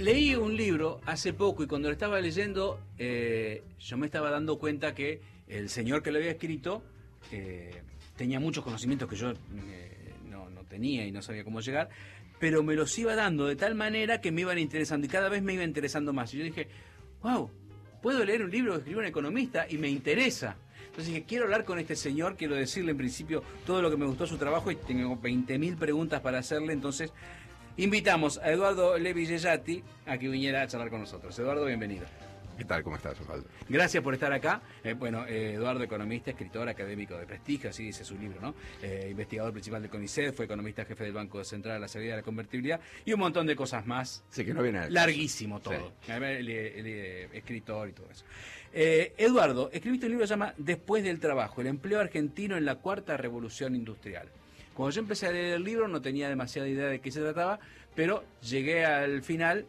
Leí un libro hace poco y cuando lo estaba leyendo yo me estaba dando cuenta que el señor que lo había escrito tenía muchos conocimientos que yo no tenía y no sabía cómo llegar, pero me los iba dando de tal manera que me iban interesando y cada vez me iba interesando más. Y yo dije, wow, puedo leer un libro que escribió un economista y me interesa. Entonces dije, quiero hablar con este señor, quiero decirle en principio todo lo que me gustó su trabajo y tengo 20.000 preguntas para hacerle. Entonces invitamos a Eduardo Levi Yeyati a que viniera a charlar con nosotros. Eduardo, bienvenido. ¿Qué tal? ¿Cómo estás, Osvaldo? Gracias por estar acá. Eduardo, economista, escritor, académico de prestigio, así dice su libro, ¿no? Investigador principal del CONICET, fue economista jefe del Banco Central, la Seguridad de la Convertibilidad y un montón de cosas más. Sí, que no viene larguísimo todo. Sí. El escritor y todo eso. Eduardo, escribiste un libro que se llama Después del trabajo, el empleo argentino en la cuarta revolución industrial. Cuando yo empecé a leer el libro no tenía demasiada idea de qué se trataba, pero llegué al final,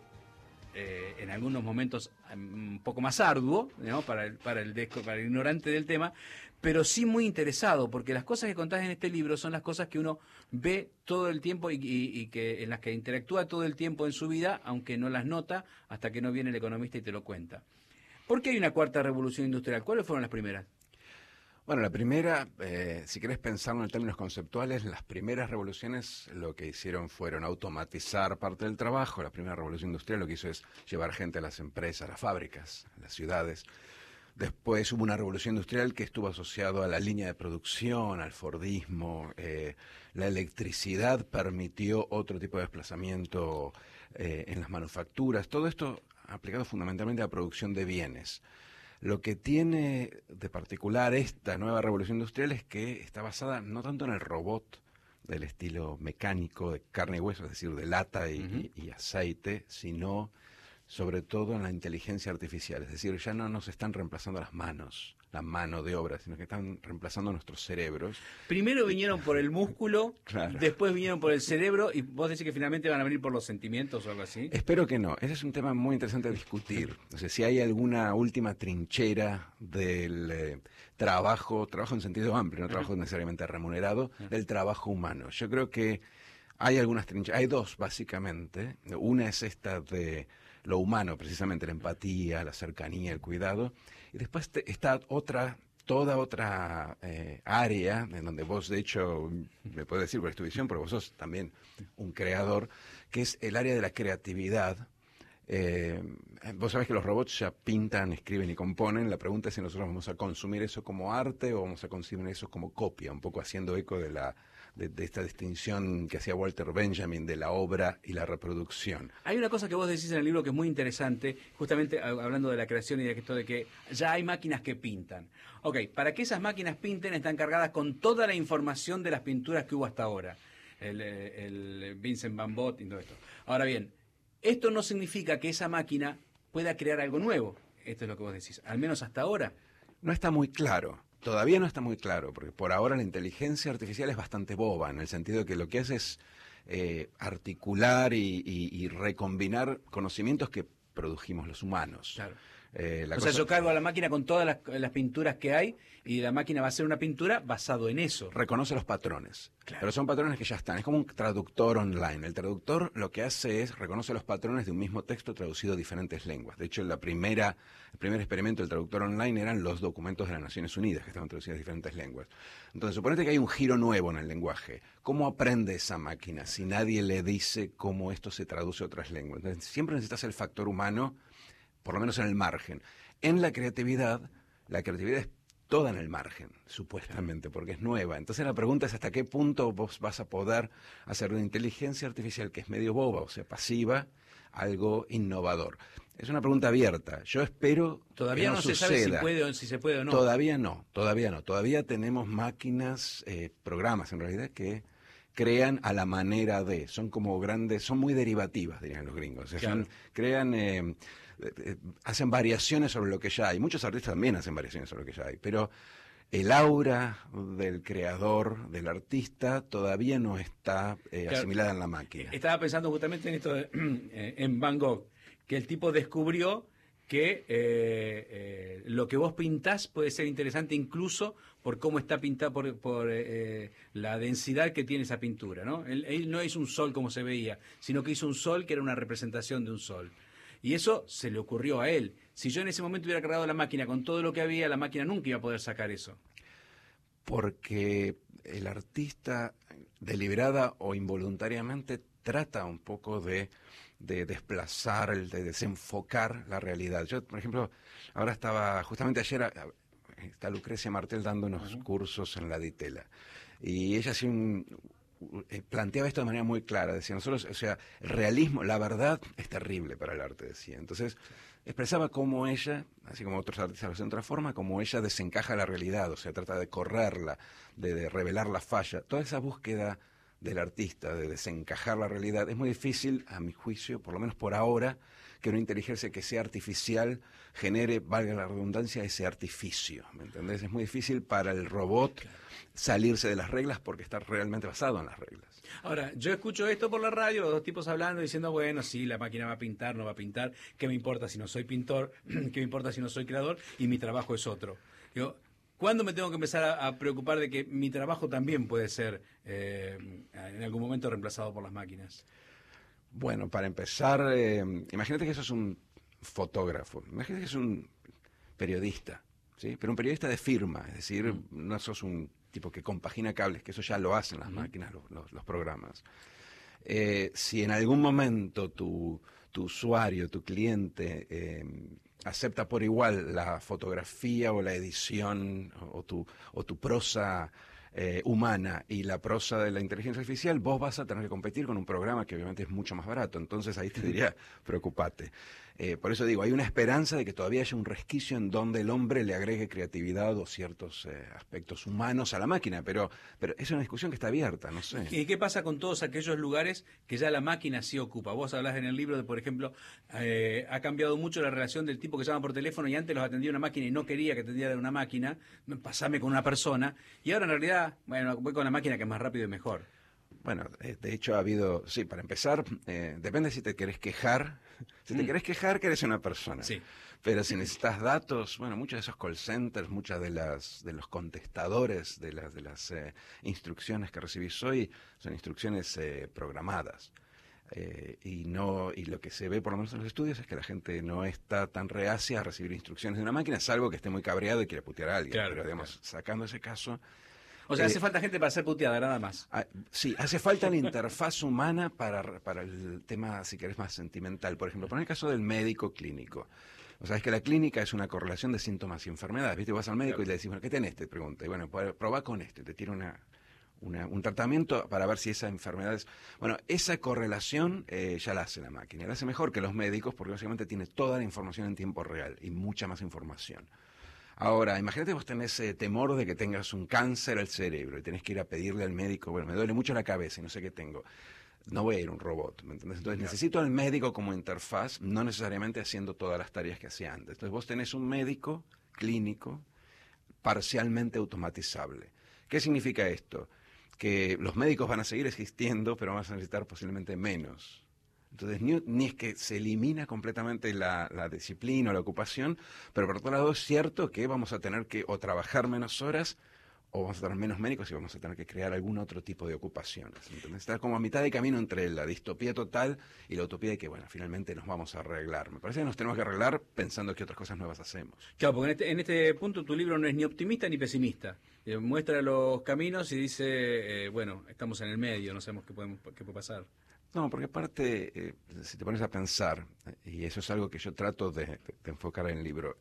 en algunos momentos un poco más arduo, ¿no? para el ignorante del tema, pero sí muy interesado, porque las cosas que contás en este libro son las cosas que uno ve todo el tiempo y que en las que interactúa todo el tiempo en su vida, aunque no las nota hasta que no viene el economista y te lo cuenta. ¿Por qué hay una cuarta revolución industrial? ¿Cuáles fueron las primeras? Bueno, la primera, si querés pensarlo en términos conceptuales, las primeras revoluciones lo que hicieron fueron automatizar parte del trabajo. La primera revolución industrial lo que hizo es llevar gente a las empresas, a las fábricas, a las ciudades. Después hubo una revolución industrial que estuvo asociado a la línea de producción, al fordismo. La electricidad permitió otro tipo de desplazamiento en las manufacturas. Todo esto aplicado fundamentalmente a la producción de bienes. Lo que tiene de particular esta nueva revolución industrial es que está basada no tanto en el robot del estilo mecánico de carne y hueso, es decir, de lata y aceite, sino sobre todo en la inteligencia artificial. Es decir, ya no nos están reemplazando las manos, la mano de obra, sino que están reemplazando nuestros cerebros. Primero vinieron por el músculo, claro. Después vinieron por el cerebro, y vos decís que finalmente van a venir por los sentimientos o algo así. Espero que no. Ese es un tema muy interesante a discutir. O sea, si hay alguna última trinchera del trabajo en sentido amplio, no trabajo necesariamente remunerado, del trabajo humano. Yo creo que hay algunas trincheras, hay dos básicamente. Una es esta de lo humano, precisamente la empatía, la cercanía, el cuidado. Y después está toda otra área, en donde vos, de hecho, me puedes decir por tu visión, pero vos sos también un creador, que es el área de la creatividad. Vos sabés que los robots ya pintan, escriben y componen. La pregunta es si nosotros vamos a consumir eso como arte o vamos a consumir eso como copia, un poco haciendo eco de esta distinción que hacía Walter Benjamin de la obra y la reproducción. Hay una cosa que vos decís en el libro que es muy interesante, justamente hablando de la creación y de esto de que ya hay máquinas que pintan. Ok, para que esas máquinas pinten están cargadas con toda la información de las pinturas que hubo hasta ahora. El Vincent Van Gogh y todo esto. Ahora bien, esto no significa que esa máquina pueda crear algo nuevo. Esto es lo que vos decís, al menos hasta ahora. No está muy claro. Todavía no está muy claro, porque por ahora la inteligencia artificial es bastante boba, en el sentido de que lo que hace es articular y recombinar conocimientos que produjimos los humanos. Claro. Sea, yo cargo a la máquina con todas las pinturas que hay y la máquina va a hacer una pintura basado en eso. Reconoce los patrones, claro. Pero son patrones que ya están. Es como un traductor online. El traductor lo que hace es reconoce los patrones de un mismo texto traducido a diferentes lenguas. De hecho, el primer experimento del traductor online eran los documentos de las Naciones Unidas, que estaban traducidos a diferentes lenguas. Entonces, suponete que hay un giro nuevo en el lenguaje. ¿Cómo aprende esa máquina si nadie le dice cómo esto se traduce a otras lenguas? Entonces, siempre necesitas el factor humano, por lo menos en el margen. En la creatividad es toda en el margen, supuestamente, porque es nueva. Entonces la pregunta es hasta qué punto vos vas a poder hacer de inteligencia artificial, que es medio boba, o sea, pasiva, algo innovador. Es una pregunta abierta. Yo espero todavía que no suceda. Se sabe si se puede o no. Todavía no. Todavía tenemos máquinas, programas en realidad, que crean a la manera de, son como grandes, son muy derivativas, dirían los gringos. O sea, claro. Hacen variaciones sobre lo que ya hay. Muchos artistas también hacen variaciones sobre lo que ya hay, pero el aura del creador, del artista, todavía no está asimilada en la máquina. Estaba pensando justamente en esto en Van Gogh, que el tipo descubrió que lo que vos pintás puede ser interesante incluso por cómo está pintado, por la densidad que tiene esa pintura, ¿no? Él no hizo un sol como se veía, sino que hizo un sol que era una representación de un sol. Y eso se le ocurrió a él. Si yo en ese momento hubiera cargado la máquina con todo lo que había, la máquina nunca iba a poder sacar eso. Porque el artista, deliberada o involuntariamente, trata un poco de desplazar, de desenfocar la realidad. Yo, por ejemplo, ahora estaba, justamente ayer, está Lucrecia Martel dando unos cursos en la Ditela. Y ella hacía planteaba esto de manera muy clara. Decía, nosotros, o sea, el realismo, la verdad es terrible para el arte, decía. Entonces, expresaba cómo ella, así como otros artistas lo hacen de otra forma, cómo ella desencaja la realidad, o sea, trata de correrla, de revelar la falla. Toda esa búsqueda del artista, de desencajar la realidad, es muy difícil, a mi juicio, por lo menos por ahora, que una inteligencia que sea artificial genere, valga la redundancia, ese artificio, ¿me entendés? Es muy difícil para el robot salirse de las reglas porque está realmente basado en las reglas. Ahora, yo escucho esto por la radio, los dos tipos hablando, diciendo, bueno, sí, la máquina va a pintar, no va a pintar, ¿qué me importa si no soy pintor? ¿Qué me importa si no soy creador? Y mi trabajo es otro. Digo, ¿cuándo me tengo que empezar a preocupar de que mi trabajo también puede ser en algún momento reemplazado por las máquinas? Bueno, para empezar, imagínate que sos un fotógrafo, imagínate que sos un periodista, ¿sí? Pero un periodista de firma, es decir, no sos un tipo que compagina cables, que eso ya lo hacen las máquinas, los programas. Si en algún momento tu usuario, tu cliente, acepta por igual la fotografía o la edición o tu prosa humana y la prosa de la inteligencia artificial, vos vas a tener que competir con un programa que obviamente es mucho más barato. Entonces ahí te diría, preocupate. Por eso digo, hay una esperanza de que todavía haya un resquicio en donde el hombre le agregue creatividad o ciertos aspectos humanos a la máquina, pero es una discusión que está abierta, no sé. ¿Y qué pasa con todos aquellos lugares que ya la máquina sí ocupa? Vos hablás en el libro de, por ejemplo, ha cambiado mucho la relación del tipo que llama por teléfono y antes los atendía una máquina y no quería que atendiera una máquina, pasame con una persona, y ahora en realidad, bueno, voy con la máquina que es más rápido y mejor. Bueno, de hecho ha habido, sí, para empezar, depende si te querés quejar. Si te querés quejar, que eres una persona. Sí. Pero si necesitas datos, bueno, muchos de esos call centers, muchas de los contestadores de las instrucciones que recibís hoy son instrucciones programadas. Y lo que se ve por lo menos en los estudios es que la gente no está tan reacia a recibir instrucciones de una máquina, salvo que esté muy cabreado y quiera putear a alguien. Claro, pero digamos, sacando ese caso... O sea, hace falta gente para ser puteada, nada más. Sí, hace falta la interfaz humana para el tema, si querés, más sentimental. Por ejemplo, por el caso del médico clínico. O sea, es que la clínica es una correlación de síntomas y enfermedades. ¿Viste? Vas al médico y le decís, bueno, ¿qué tenés? Te pregunta. Y bueno, probá con esto. Te tira un tratamiento para ver si esa enfermedad es... Bueno, esa correlación ya la hace la máquina. La hace mejor que los médicos porque básicamente tiene toda la información en tiempo real y mucha más información. Ahora, imagínate vos tenés temor de que tengas un cáncer al cerebro y tenés que ir a pedirle al médico, bueno, me duele mucho la cabeza y no sé qué tengo. No voy a ir a un robot, ¿me entendés? Entonces necesito al médico como interfaz, no necesariamente haciendo todas las tareas que hacía antes. Entonces vos tenés un médico clínico parcialmente automatizable. ¿Qué significa esto? Que los médicos van a seguir existiendo, pero vamos a necesitar posiblemente menos. Entonces, ni es que se elimina completamente la disciplina o la ocupación, pero por otro lado es cierto que vamos a tener que o trabajar menos horas o vamos a tener menos médicos y vamos a tener que crear algún otro tipo de ocupaciones. Entonces, está como a mitad de camino entre la distopía total y la utopía de que, bueno, finalmente nos vamos a arreglar. Me parece que nos tenemos que arreglar pensando que otras cosas nuevas hacemos. Claro, porque en este punto tu libro no es ni optimista ni pesimista. Muestra los caminos y dice, bueno, estamos en el medio, no sabemos qué puede pasar. No, porque aparte, si te pones a pensar, y eso es algo que yo trato de enfocar en el libro,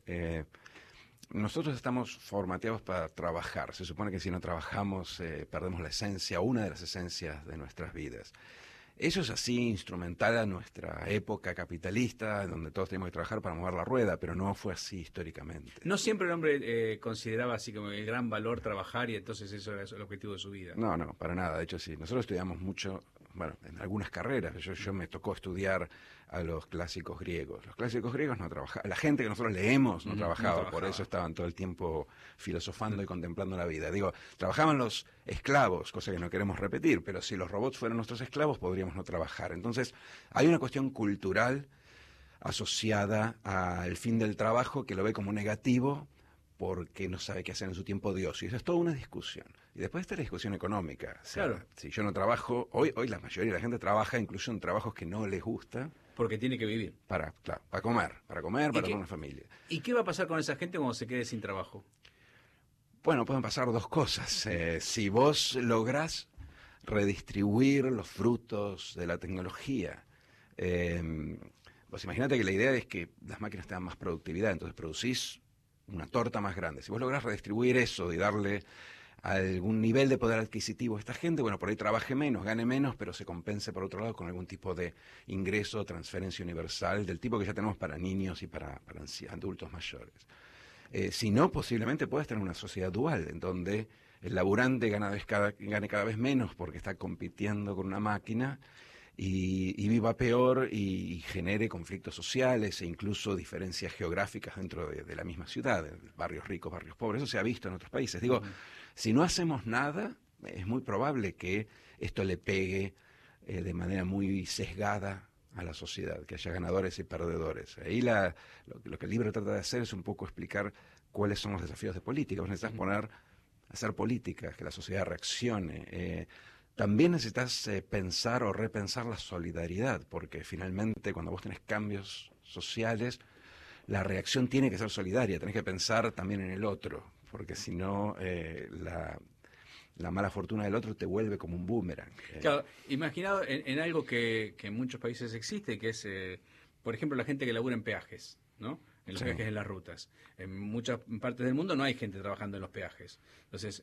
nosotros estamos formateados para trabajar. Se supone que si no trabajamos perdemos la esencia, una de las esencias de nuestras vidas. Eso es así instrumental a nuestra época capitalista, donde todos tenemos que trabajar para mover la rueda, pero no fue así históricamente. No siempre el hombre consideraba así como el gran valor trabajar y entonces eso era el objetivo de su vida. No, para nada. De hecho, sí. Nosotros estudiamos mucho, bueno, en algunas carreras. Yo me tocó estudiar a los clásicos griegos. Los clásicos griegos no trabajaban. La gente que nosotros leemos no trabajaba, por eso estaban todo el tiempo filosofando y contemplando la vida. Digo, trabajaban los esclavos, cosa que no queremos repetir, pero si los robots fueran nuestros esclavos podríamos no trabajar. Entonces, hay una cuestión cultural asociada al fin del trabajo que lo ve como negativo porque no sabe qué hacer en su tiempo de ocio. Y eso es toda una discusión. Y después está la discusión económica. O sea, claro. Si yo no trabajo, hoy la mayoría de la gente trabaja incluso en trabajos que no les gusta, porque tiene que vivir. Claro, para comer, para tener una familia. ¿Y qué va a pasar con esa gente cuando se quede sin trabajo? Bueno, pueden pasar dos cosas. Si vos lográs redistribuir los frutos de la tecnología, vos imaginate que la idea es que las máquinas tengan más productividad, entonces producís una torta más grande. Si vos lográs redistribuir eso y darle algún nivel de poder adquisitivo a esta gente, bueno, por ahí trabaje menos, gane menos, pero se compense por otro lado con algún tipo de ingreso, transferencia universal, del tipo que ya tenemos para niños y para adultos mayores. Si no, posiblemente puedas tener una sociedad dual, en donde el laburante gane cada vez menos porque está compitiendo con una máquina y viva peor y genere conflictos sociales e incluso diferencias geográficas dentro de la misma ciudad, barrios ricos, barrios pobres. Eso se ha visto en otros países. Digo, si no hacemos nada, es muy probable que esto le pegue de manera muy sesgada a la sociedad, que haya ganadores y perdedores. Ahí lo que el libro trata de hacer es un poco explicar cuáles son los desafíos de política. Vos necesitas hacer políticas, que la sociedad reaccione. También necesitas pensar o repensar la solidaridad, porque finalmente cuando vos tenés cambios sociales, la reacción tiene que ser solidaria, tenés que pensar también en el otro, porque si no, la mala fortuna del otro te vuelve como un boomerang. Claro, imaginado en algo que en muchos países existe, que es, por ejemplo, la gente que labura en peajes, ¿no? En los peajes en las rutas. En muchas partes del mundo no hay gente trabajando en los peajes. Entonces,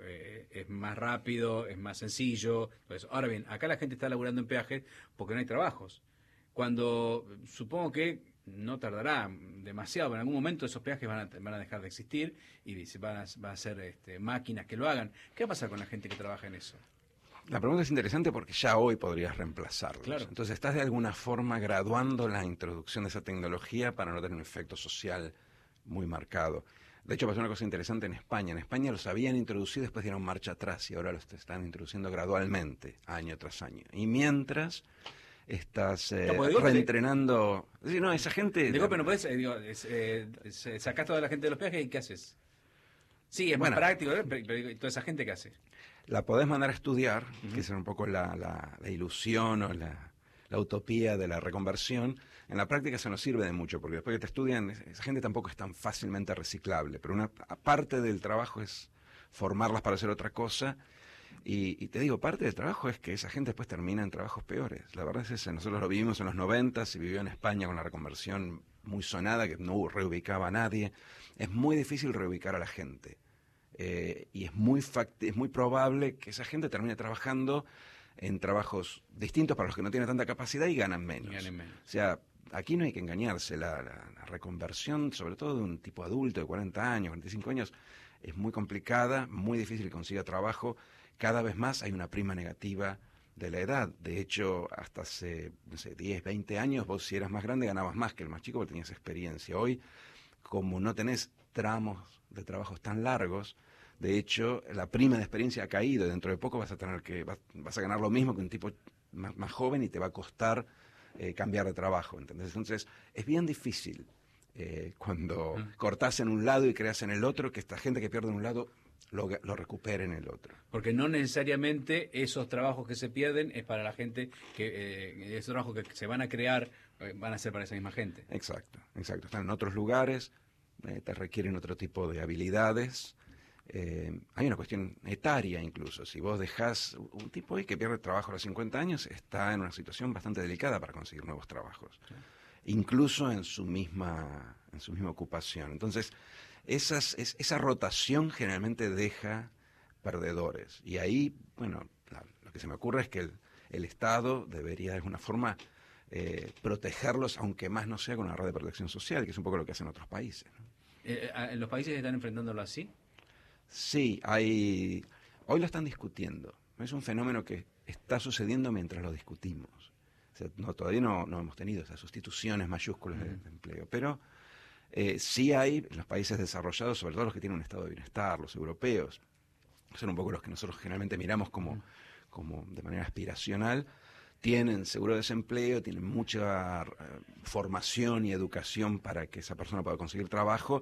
es más rápido, es más sencillo. Entonces, ahora bien, acá la gente está laburando en peajes porque no hay trabajos. Cuando, supongo que no tardará demasiado, pero en algún momento esos peajes van a dejar de existir y van a ser máquinas que lo hagan. ¿Qué va a pasar con la gente que trabaja en eso? La pregunta es interesante porque ya hoy podrías reemplazarlos. Claro. Entonces estás de alguna forma graduando la introducción de esa tecnología para no tener un efecto social muy marcado. De hecho, pasó una cosa interesante en España. En España los habían introducido, después dieron marcha atrás y ahora los están introduciendo gradualmente, año tras año. Y mientras estás reentrenando... Sí, no, esa gente... De golpe no podés, sacás toda la gente de los peajes y ¿qué haces? Sí, es más práctico, pero ¿toda esa gente qué hace? La podés mandar a estudiar, que es un poco la ilusión o la utopía de la reconversión. En la práctica eso no sirve de mucho, porque después que te estudian, esa gente tampoco es tan fácilmente reciclable. Pero una parte del trabajo es formarlas para hacer otra cosa. Y te digo, parte del trabajo es que esa gente después termina en trabajos peores. La verdad es esa. Nosotros lo vivimos en los 90, se vivió en España con la reconversión muy sonada, que no reubicaba a nadie. Es muy difícil reubicar a la gente. Y es muy probable que esa gente termine trabajando en trabajos distintos para los que no tienen tanta capacidad y ganan menos. O sea, aquí no hay que engañarse. La reconversión, sobre todo de un tipo adulto de 40 años, 45 años, es muy complicada, muy difícil que consiga trabajo. Cada vez más hay una prima negativa de la edad. De hecho, hasta hace, no sé, 10, 20 años, vos si eras más grande ganabas más que el más chico porque tenías experiencia. Hoy, como no tenés tramos de trabajos tan largos, de hecho, la prima de experiencia ha caído. Dentro de poco vas a ganar lo mismo que un tipo más joven y te va a costar cambiar de trabajo. ¿Entendés? Entonces, es bien difícil cuando cortás en un lado y creas en el otro, que esta gente que pierde en un lado lo recupere en el otro. Porque no necesariamente esos trabajos que se pierden es para la gente, que esos trabajos que se van a crear van a ser para esa misma gente. Exacto. Están en otros lugares, te requieren otro tipo de habilidades. Hay una cuestión etaria incluso. Si vos dejás un tipo ahí que pierde trabajo a los 50 años, está en una situación bastante delicada para conseguir nuevos trabajos, incluso en su misma ocupación. Entonces, esa rotación generalmente deja perdedores. Y ahí, bueno, lo que se me ocurre es que el Estado debería de alguna forma protegerlos, aunque más no sea con una red de protección social, que es un poco lo que hacen otros países, ¿no? ¿En los países están enfrentándolo así? Sí, hoy lo están discutiendo. Es un fenómeno que está sucediendo mientras lo discutimos. O sea, todavía no hemos tenido esas sustituciones mayúsculas de empleo, pero sí hay en los países desarrollados, sobre todo los que tienen un estado de bienestar, los europeos, son un poco los que nosotros generalmente miramos como de manera aspiracional, tienen seguro de desempleo, tienen mucha formación y educación para que esa persona pueda conseguir trabajo.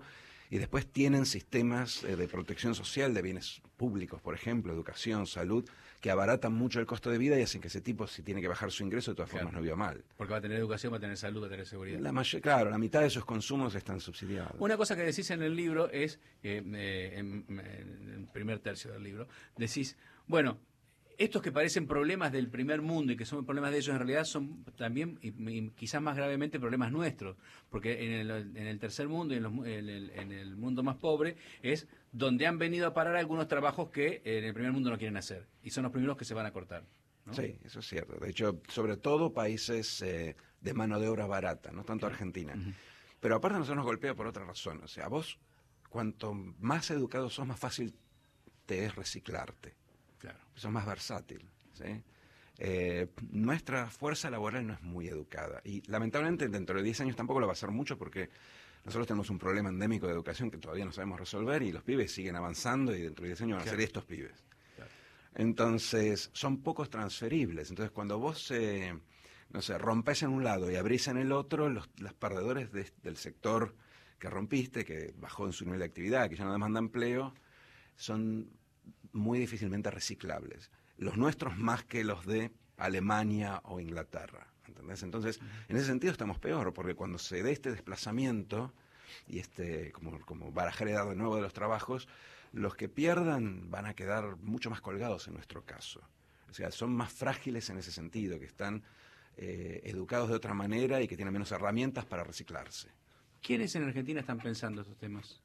y después tienen sistemas de protección social, de bienes públicos, por ejemplo, educación, salud, que abaratan mucho el costo de vida y hacen que ese tipo, si tiene que bajar su ingreso, de todas formas no viva mal. Porque va a tener educación, va a tener salud, va a tener seguridad. Claro, la mitad de esos consumos están subsidiados. Una cosa que decís en el libro es, en el primer tercio del libro, decís, bueno, estos que parecen problemas del primer mundo y que son problemas de ellos, en realidad son también, y quizás más gravemente, problemas nuestros. Porque en el tercer mundo y en el mundo más pobre es donde han venido a parar algunos trabajos que en el primer mundo no quieren hacer. Y son los primeros que se van a cortar, ¿no? Sí, eso es cierto. De hecho, sobre todo países de mano de obra barata, no tanto Argentina. Pero aparte nosotros nos golpea por otra razón. O sea, vos, cuanto más educado sos, más fácil te es reciclarte. Claro. Sos más versátil, ¿sí? Nuestra fuerza laboral no es muy educada. Y lamentablemente dentro de 10 años tampoco lo va a ser mucho porque nosotros tenemos un problema endémico de educación que todavía no sabemos resolver y los pibes siguen avanzando y dentro de 10 años van a ser estos pibes. Claro. Entonces, son pocos transferibles. Entonces, cuando vos, no sé, rompés en un lado y abrís en el otro, los perdedores del sector que rompiste, que bajó en su nivel de actividad, que ya no demanda empleo, son muy difícilmente reciclables. Los nuestros más que los de Alemania o Inglaterra, ¿entendés? Entonces, en ese sentido estamos peor, porque cuando se dé este desplazamiento y como barajar de nuevo de los trabajos, los que pierdan van a quedar mucho más colgados en nuestro caso. O sea, son más frágiles en ese sentido, que están educados de otra manera y que tienen menos herramientas para reciclarse. ¿Quiénes en Argentina están pensando estos temas?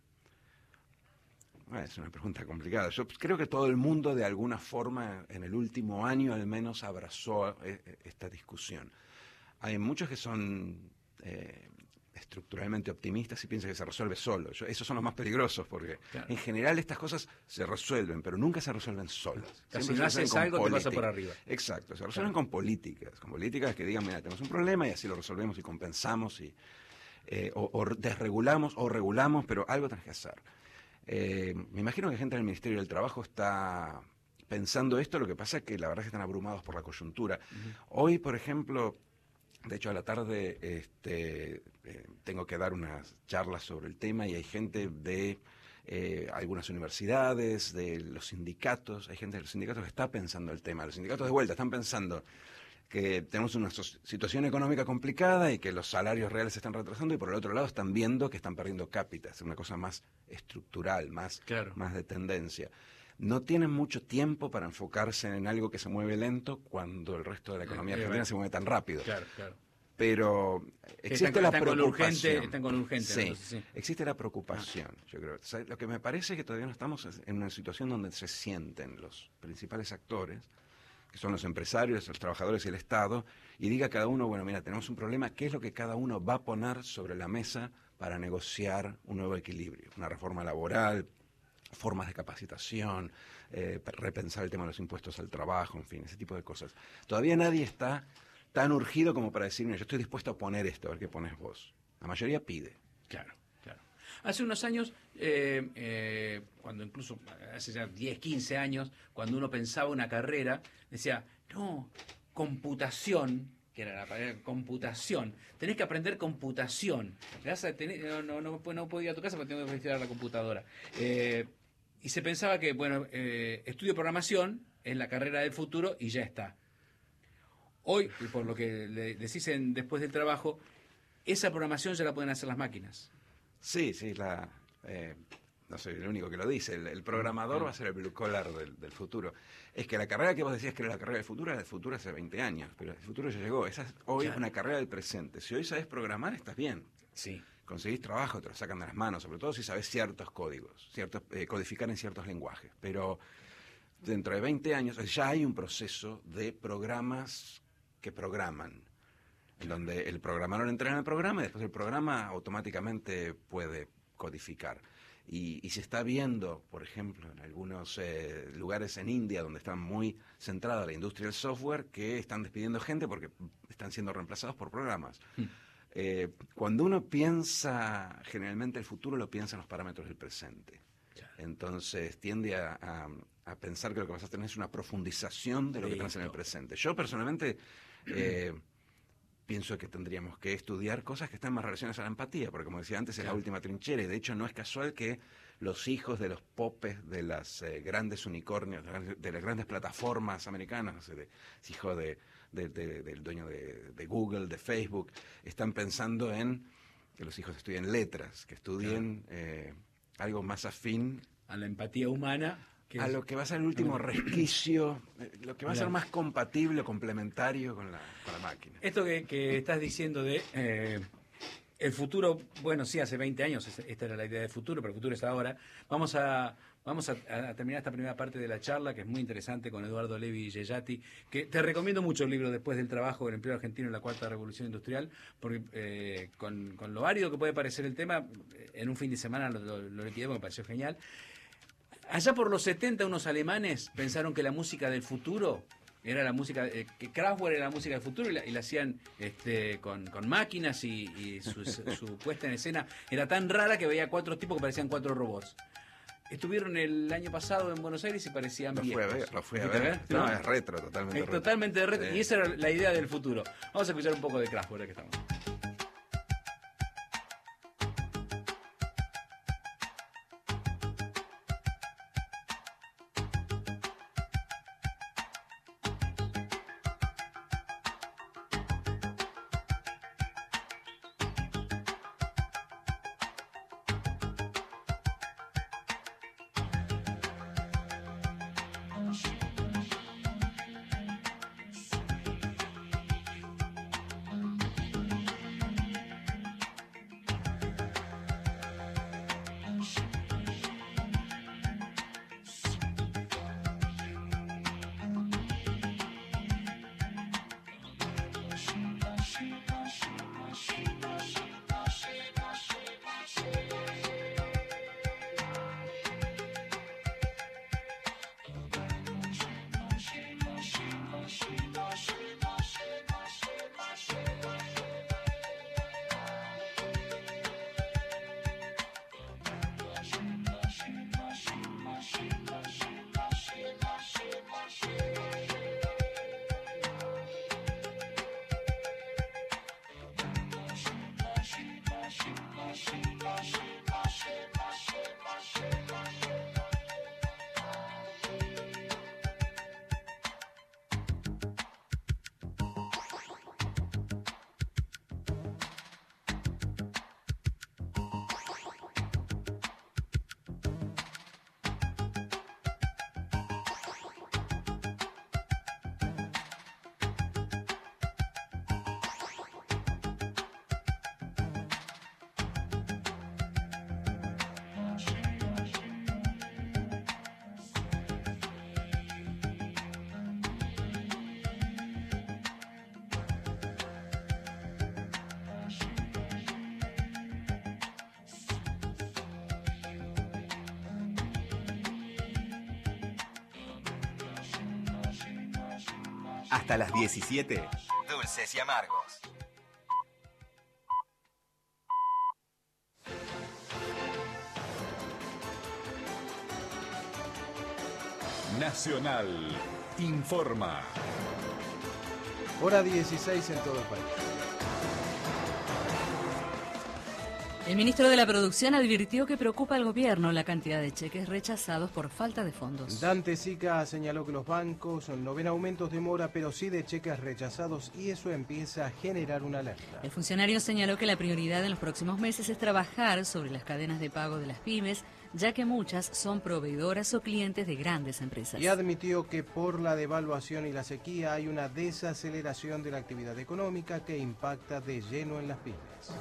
Es una pregunta complicada. Yo creo que todo el mundo de alguna forma en el último año al menos abrazó esta discusión. Hay muchos que son estructuralmente optimistas y piensan que se resuelve solo. Esos son los más peligrosos porque en general estas cosas se resuelven, pero nunca se resuelven solas. Si no haces algo te pasa por arriba. Exacto, se resuelven con políticas que digan, mira, tenemos un problema y así lo resolvemos y compensamos o desregulamos o regulamos, pero algo tenés que hacer. Me imagino que gente del Ministerio del Trabajo está pensando esto, lo que pasa es que la verdad es que están abrumados por la coyuntura. Hoy, por ejemplo, de hecho a la tarde tengo que dar unas charlas sobre el tema y hay gente de algunas universidades, de los sindicatos, hay gente de los sindicatos que está pensando el tema. Los sindicatos de vuelta están pensando que tenemos una situación económica complicada y que los salarios reales se están retrasando y por el otro lado están viendo que están perdiendo cápita, es una cosa más estructural, más de tendencia. No tienen mucho tiempo para enfocarse en algo que se mueve lento cuando el resto de la economía argentina se mueve tan rápido. Claro. Pero existe la preocupación. Están con urgente. Sí, entonces, sí. Existe la preocupación, yo creo. O sea, lo que me parece es que todavía no estamos en una situación donde se sienten los principales actores, que son los empresarios, los trabajadores y el Estado, y diga cada uno, bueno, mira, tenemos un problema, ¿qué es lo que cada uno va a poner sobre la mesa para negociar un nuevo equilibrio? Una reforma laboral, formas de capacitación, repensar el tema de los impuestos al trabajo, en fin, ese tipo de cosas. Todavía nadie está tan urgido como para decir, mira, yo estoy dispuesto a poner esto, a ver qué pones vos. La mayoría pide. Claro. Hace unos años, cuando incluso, hace ya 10, 15 años, cuando uno pensaba una carrera, decía, no, computación, que era la palabra computación, tenés que aprender computación. No puedo ir a tu casa porque tengo que estudiar la computadora. Y se pensaba que, bueno, estudio programación es la carrera del futuro y ya está. Hoy, y por lo que le decís después del trabajo, esa programación ya la pueden hacer las máquinas. Sí, no soy el único que lo dice, el programador va a ser el blue collar del futuro. Es que la carrera que vos decías que era la carrera del futuro hace 20 años, pero el futuro ya llegó. Esa es hoy una carrera del presente. Si hoy sabes programar, estás bien. Sí. Conseguís trabajo, te lo sacan de las manos, sobre todo si sabes ciertos códigos, codificar en ciertos lenguajes. Pero dentro de 20 años ya hay un proceso de programas que programan, en donde el programador entrena el programa y después el programa automáticamente puede codificar. Y se está viendo, por ejemplo, en algunos lugares en India donde está muy centrada la industria del software, que están despidiendo gente porque están siendo reemplazados por programas. Cuando uno piensa, generalmente el futuro lo piensa en los parámetros del presente. Entonces tiende a pensar que lo que vas a tener es una profundización de lo que tenés en el presente. Yo personalmente pienso que tendríamos que estudiar cosas que están más relacionadas a la empatía, porque como decía antes, es la última trinchera, y de hecho no es casual que los hijos de los popes de las grandes unicornios, de las grandes plataformas americanas, no sé, hijo del dueño de Google, de Facebook, están pensando en que los hijos estudien letras, que estudien algo más afín a la empatía humana, a lo que va a ser el último resquicio, lo que va a ser más compatible, complementario con la máquina. Esto que estás diciendo de el futuro, bueno, sí, hace 20 años esta era la idea del futuro, pero el futuro es ahora. Vamos a terminar esta primera parte de la charla, que es muy interesante, con Eduardo Levi Yeyati, que te recomiendo mucho el libro Después del trabajo, el empleo argentino en la cuarta revolución industrial, porque con lo árido que puede parecer el tema, en un fin de semana lo liquidé porque me pareció genial. Allá por los 70 unos alemanes pensaron que la música del futuro era la música, que Kraftwerk era la música del futuro, y la hacían con máquinas, y su puesta en escena era tan rara que veía 4 tipos que parecían 4 robots. Estuvieron el año pasado en Buenos Aires y parecían viejos. Lo fui a ver. No, es retro, totalmente retro. Totalmente retro, sí. Y esa era la idea del futuro. Vamos a escuchar un poco de Kraftwerk, que estamos. Hasta las 17, Dulces y Amargos. Nacional informa. Hora 16 en todo el país. El ministro de la Producción advirtió que preocupa al gobierno la cantidad de cheques rechazados por falta de fondos. Dante Sica señaló que los bancos no ven aumentos de mora, pero sí de cheques rechazados, y eso empieza a generar una alerta. El funcionario señaló que la prioridad en los próximos meses es trabajar sobre las cadenas de pago de las pymes, ya que muchas son proveedoras o clientes de grandes empresas. Y admitió que por la devaluación y la sequía hay una desaceleración de la actividad económica que impacta de lleno en las pymes.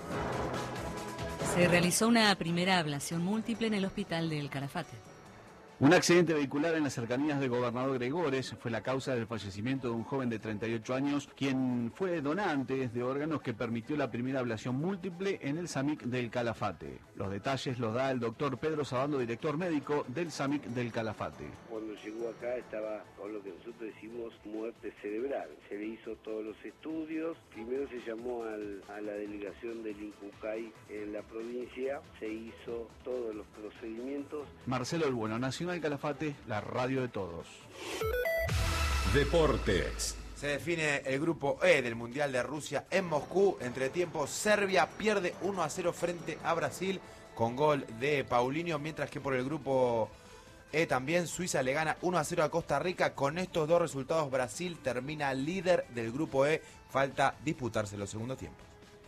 Se realizó una primera ablación múltiple en el hospital del Calafate. Un accidente vehicular en las cercanías de Gobernador Gregores fue la causa del fallecimiento de un joven de 38 años, quien fue donante de órganos que permitió la primera ablación múltiple en el SAMIC del Calafate. Los detalles los da el doctor Pedro Sabando, director médico del SAMIC del Calafate. Cuando llegó acá estaba con lo que nosotros decimos muerte cerebral. Se le hizo todos los estudios. Primero se llamó a la delegación del INCUCAI en la provincia. Se hizo todos los procedimientos. Marcelo El Bueno, Nacional Calafate, la radio de todos. Deportes. Se define el grupo E del Mundial de Rusia en Moscú. Entre tiempo, Serbia pierde 1-0 frente a Brasil con gol de Paulinho, mientras que por el grupo E también Suiza le gana 1-0 a Costa Rica. Con estos dos resultados, Brasil termina líder del grupo E. Falta disputarse los segundos tiempos.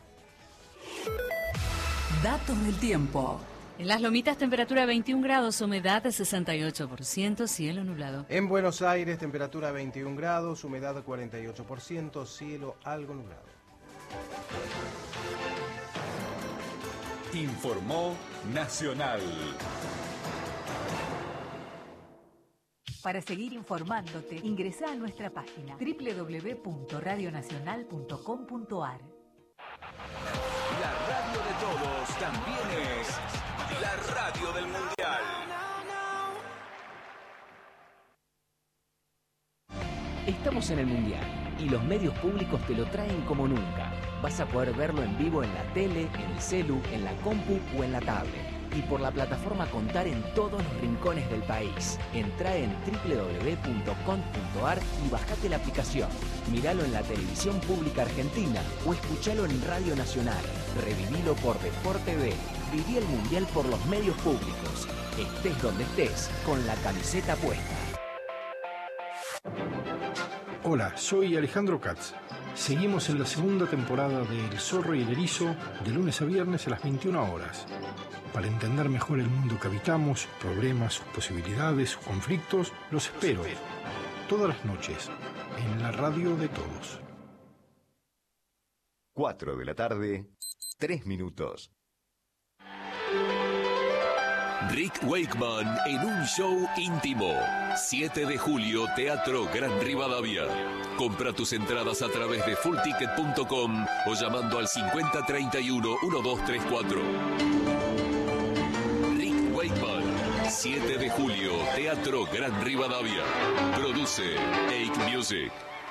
Datos del tiempo. En Las Lomitas, temperatura 21 grados, humedad de 68%, cielo nublado. En Buenos Aires, temperatura 21 grados, humedad 48%, cielo algo nublado. Informó Nacional. Para seguir informándote, ingresá a nuestra página www.radionacional.com.ar. La radio de todos también es la radio del Mundial. Estamos en el Mundial y los medios públicos te lo traen como nunca. Vas a poder verlo en vivo en la tele, en el celu, en la compu o en la tablet. Y por la plataforma Contar en todos los rincones del país. Entrá en www.cont.ar y bajate la aplicación. Míralo en la televisión pública argentina o escuchalo en Radio Nacional. Revivilo por Deporte TV. Viví el Mundial por los medios públicos. Estés donde estés, con la camiseta puesta. Hola, soy Alejandro Katz. Seguimos en la segunda temporada de El Zorro y el Erizo, de lunes a viernes a las 21 horas. Para entender mejor el mundo que habitamos, sus problemas, sus posibilidades, sus conflictos, los espero todas las noches en la radio de todos. 4 de la tarde, 3 minutos. Rick Wakeman en un show íntimo. 7 de julio, Teatro Gran Rivadavia. Compra tus entradas a través de fullticket.com o llamando al 5031-1234. Rick Wakeman, 7 de julio, Teatro Gran Rivadavia. Produce Take Music.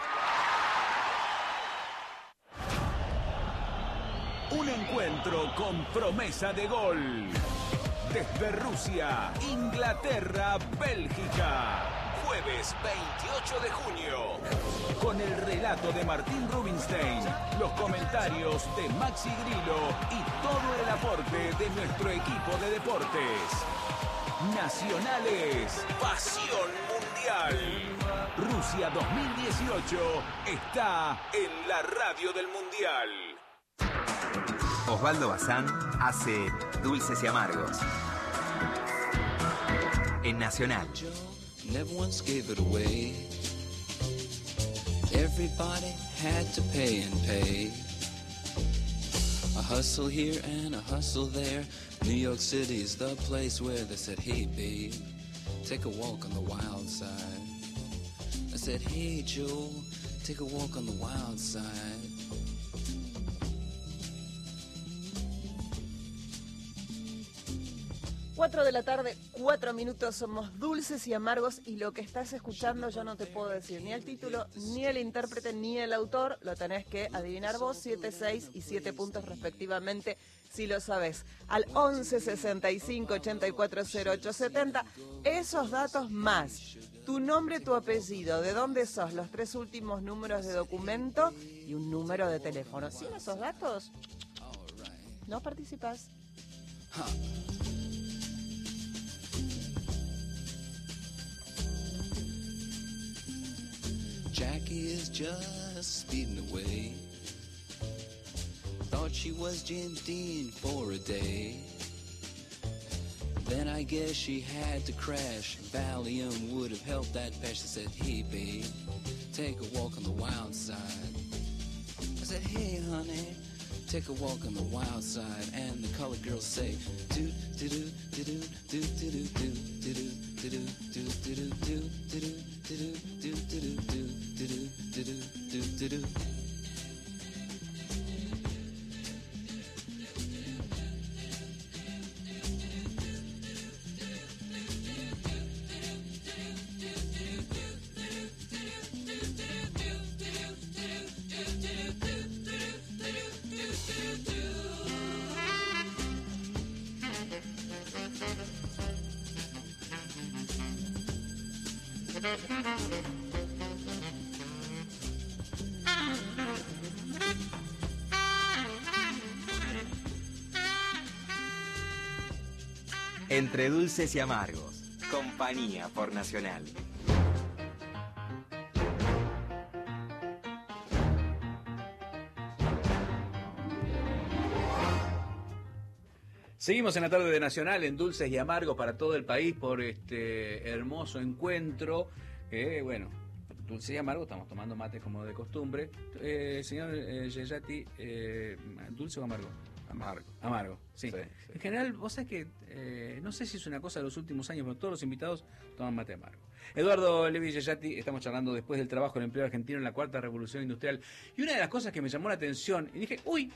Un encuentro con promesa de gol. Desde Rusia, Inglaterra, Bélgica. Jueves 28 de junio. Con el relato de Martín Rubinstein, los comentarios de Maxi Grillo y todo el aporte de nuestro equipo de deportes. Nacionales, pasión mundial. Rusia 2018 está en la radio del Mundial. Osvaldo Bazán hace Dulces y Amargos en Nacional. Never once gave it away. Everybody had to pay and pay. A hustle here and a hustle there. New York City's the place where they said, hey babe, take a walk on the wild side. I said, hey Joe, take a walk on the wild side. 4 de la tarde, 4 minutos, somos Dulces y Amargos y lo que estás escuchando yo no te puedo decir ni el título, ni el intérprete, ni el autor, lo tenés que adivinar vos, 7, 6 y 7 puntos respectivamente, si lo sabés. Al 11 65 84 08 70, esos datos más, tu nombre, tu apellido, de dónde sos, los 3 últimos números de documento y un número de teléfono. Sin esos datos, no participás. Jackie is just speeding away. Thought she was James Dean for a day. Then I guess she had to crash. Valium would have helped that patch. I said, hey babe, take a walk on the wild side. I said, hey honey, take a walk on the wild side. And the colored girls say, do do do do do do do do do do do do do do do do. Entre dulces y amargos. Compañía por Nacional. Seguimos en la tarde de Nacional, en Dulces y Amargos para todo el país por este hermoso encuentro. Bueno, Dulces y Amargos, estamos tomando mates como de costumbre. Señor Yeyati, ¿dulce o amargo? Amargo. Amargo, sí. Sí. En general, vos sabés que, no sé si es una cosa de los últimos años, pero todos los invitados toman mate amargo. Eduardo Levi Yeyati, estamos charlando después del trabajo del empleo argentino en la cuarta revolución industrial. Y una de las cosas que me llamó la atención, y dije, uy,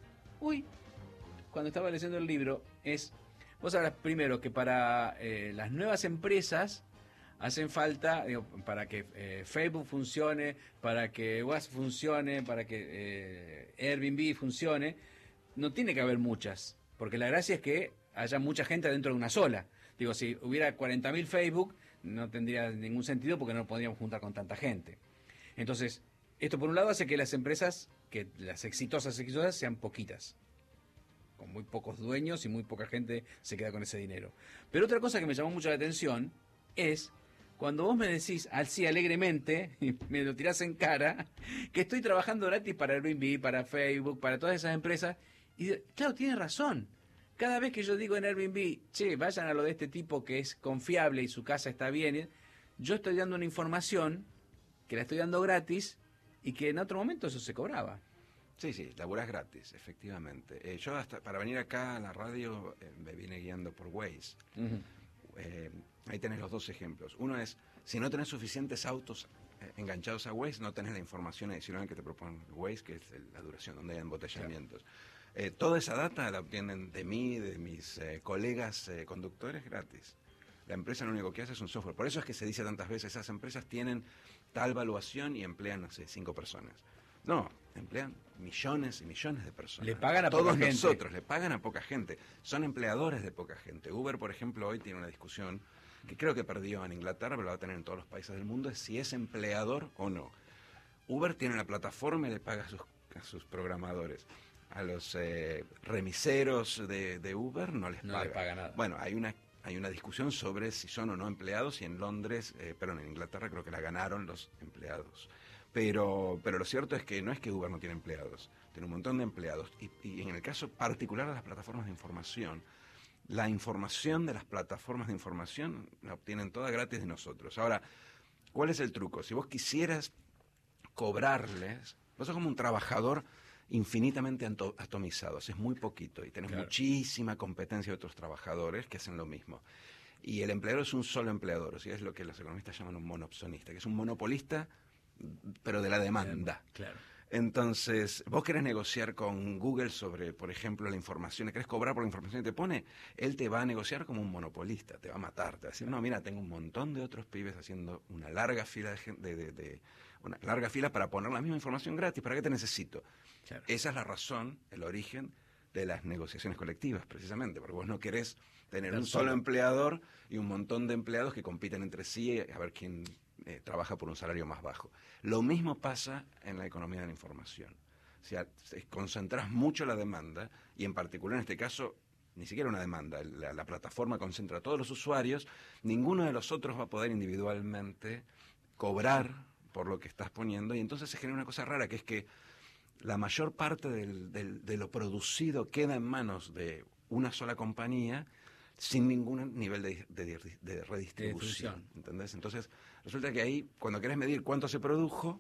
cuando estaba leyendo el libro, es, vos sabrás primero que para las nuevas empresas hacen falta, para que Facebook funcione, para que WhatsApp funcione, para que Airbnb funcione, no tiene que haber muchas, porque la gracia es que haya mucha gente dentro de una sola. Digo, si hubiera 40.000 Facebook, no tendría ningún sentido porque no nos podríamos juntar con tanta gente. Entonces, esto por un lado hace que las empresas, que las exitosas sean poquitas, con muy pocos dueños y muy poca gente se queda con ese dinero. Pero otra cosa que me llamó mucho la atención es cuando vos me decís así alegremente, y me lo tirás en cara, que estoy trabajando gratis para Airbnb, para Facebook, para todas esas empresas. Y claro, tienes razón. Cada vez que yo digo en Airbnb, che, vayan a lo de este tipo que es confiable y su casa está bien, yo estoy dando una información que la estoy dando gratis y que en otro momento eso se cobraba. Sí, laburás gratis, efectivamente. Yo hasta para venir acá a la radio me vine guiando por Waze. Ahí tenés los dos ejemplos. Uno es, si no tenés suficientes autos enganchados a Waze, no tenés la información adicional que te propone Waze, que es la duración, donde hay embotellamientos. Toda esa data la obtienen de mí, de mis colegas conductores, gratis. La empresa lo único que hace es un software. Por eso es que se dice tantas veces, esas empresas tienen tal valuación y emplean, no sé, 5 personas. No, emplean millones y millones de personas. Le pagan a todos poca gente. nosotros, le pagan a poca gente. Son empleadores de poca gente. Uber, por ejemplo, hoy tiene una discusión que creo que perdió en Inglaterra, pero la va a tener en todos los países del mundo, es si es empleador o no. Uber tiene una plataforma y le paga a sus programadores. A los remiseros de Uber no les paga nada. Bueno, hay una discusión sobre si son o no empleados y en Londres, perdón, en Inglaterra creo que la ganaron los empleados. Pero lo cierto es que no es que Uber no tiene empleados, tiene un montón de empleados. Y en el caso particular de las plataformas de información, la información de las plataformas de información la obtienen toda gratis de nosotros. Ahora, ¿cuál es el truco? Si vos quisieras cobrarles, vos sos como un trabajador infinitamente atomizado, es muy poquito y tenés muchísima competencia de otros trabajadores que hacen lo mismo. Y el empleador es un solo empleador, o sea, es lo que los economistas llaman un monopsonista, que es un monopolista, pero de la demanda. Claro. Entonces, vos querés negociar con Google sobre, por ejemplo, la información, querés cobrar por la información que te pone, él te va a negociar como un monopolista, te va a matar, te va a decir, no, mira, tengo un montón de otros pibes haciendo una larga fila una larga fila para poner la misma información gratis, ¿para qué te necesito? Claro. Esa es la razón, el origen de las negociaciones colectivas, precisamente, porque vos no querés tener un solo empleador y un montón de empleados que compiten entre sí a ver quién trabaja por un salario más bajo. Lo mismo pasa en la economía de la información. O sea, concentrás mucho la demanda y en particular en este caso, ni siquiera una demanda, la plataforma concentra a todos los usuarios, ninguno de los otros va a poder individualmente cobrar por lo que estás poniendo y entonces se genera una cosa rara que es que la mayor parte de lo producido queda en manos de una sola compañía sin ningún nivel de redistribución, ¿entendés? Entonces, resulta que ahí, cuando querés medir cuánto se produjo,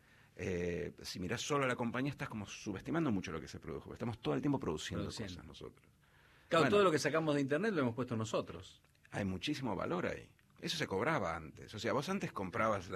si mirás solo a la compañía, estás como subestimando mucho lo que se produjo. Estamos todo el tiempo produciendo cosas nosotros. Claro, Bueno, todo lo que sacamos de internet lo hemos puesto nosotros. Hay muchísimo valor ahí. Eso se cobraba antes. O sea, vos antes comprabas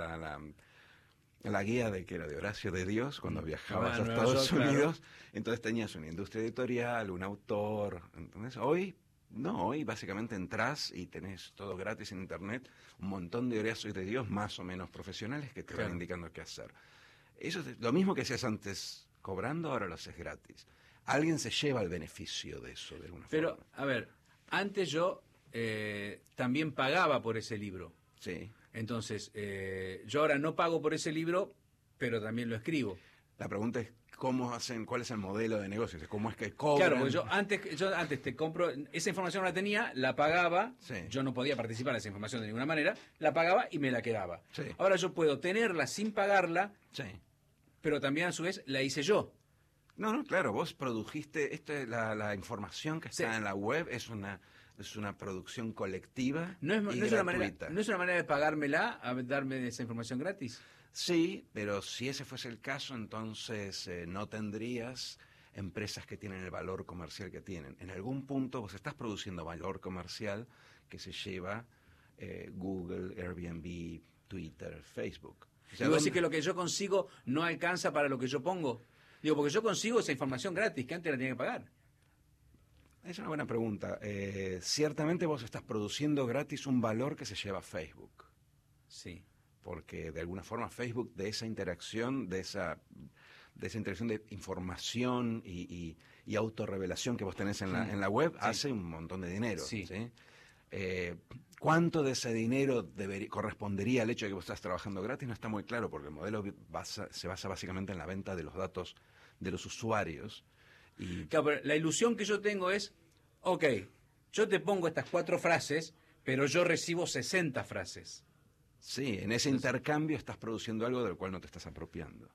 la guía de que era de Horacio de Dios cuando viajabas a Estados Unidos, entonces tenías una industria editorial, un autor. Entonces, hoy básicamente entras y tenés todo gratis en internet, un montón de Horasios de Dios más o menos profesionales que te van indicando qué hacer. Eso es lo mismo que hacías antes cobrando, ahora lo haces gratis. Alguien se lleva el beneficio de eso de alguna forma. Pero, a ver, antes yo también pagaba por ese libro. Sí. Entonces, yo ahora no pago por ese libro, pero también lo escribo. La pregunta es cómo hacen, cuál es el modelo de negocios, cómo es que cobran. Claro, porque yo antes te compro, esa información no la tenía, la pagaba, yo no podía participar de esa información de ninguna manera, la pagaba y me la quedaba. Sí. Ahora yo puedo tenerla sin pagarla, Sí. pero también a su vez la hice yo. No, claro, vos produjiste, la información que está en la web es una producción colectiva No es y una gratuita. ¿No es una manera de pagármela, a darme esa información gratis? Sí, pero si ese fuese el caso, entonces no tendrías empresas que tienen el valor comercial que tienen. En algún punto vos estás produciendo valor comercial que se lleva Google, Airbnb, Twitter, Facebook. O sea, ¿Digo decir que lo que yo consigo no alcanza para lo que yo pongo? Digo, porque yo consigo esa información gratis, que antes la tenía que pagar. Es una buena pregunta. Ciertamente vos estás produciendo gratis un valor que se lleva Facebook. Sí. Porque de alguna forma Facebook, de esa interacción, de esa interacción de información y autorrevelación que vos tenés en la web, hace un montón de dinero. Sí. ¿Sí? ¿Cuánto de ese dinero correspondería al hecho de que vos estás trabajando gratis? No está muy claro, porque el modelo se basa básicamente en la venta de los datos de los usuarios. Claro, pero la ilusión que yo tengo es, ok, yo te pongo estas 4 frases, pero yo recibo 60 frases. Sí, en ese intercambio estás produciendo algo del cual no te estás apropiando.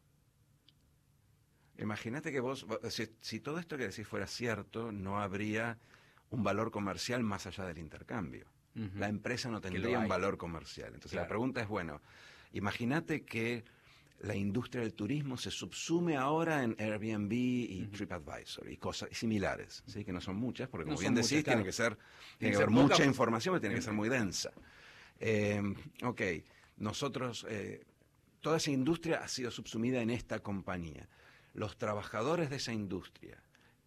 Imagínate que si todo esto que decís fuera cierto, no habría un valor comercial más allá del intercambio. La empresa no tendría un valor comercial. Entonces la pregunta es, bueno, imagínate que la industria del turismo se subsume ahora en Airbnb y TripAdvisor y cosas similares, ¿sí? Que no son muchas, porque como bien decís, tiene que haber mucha información, pero tiene que ser muy densa. Ok, nosotros, toda esa industria ha sido subsumida en esta compañía. Los trabajadores de esa industria,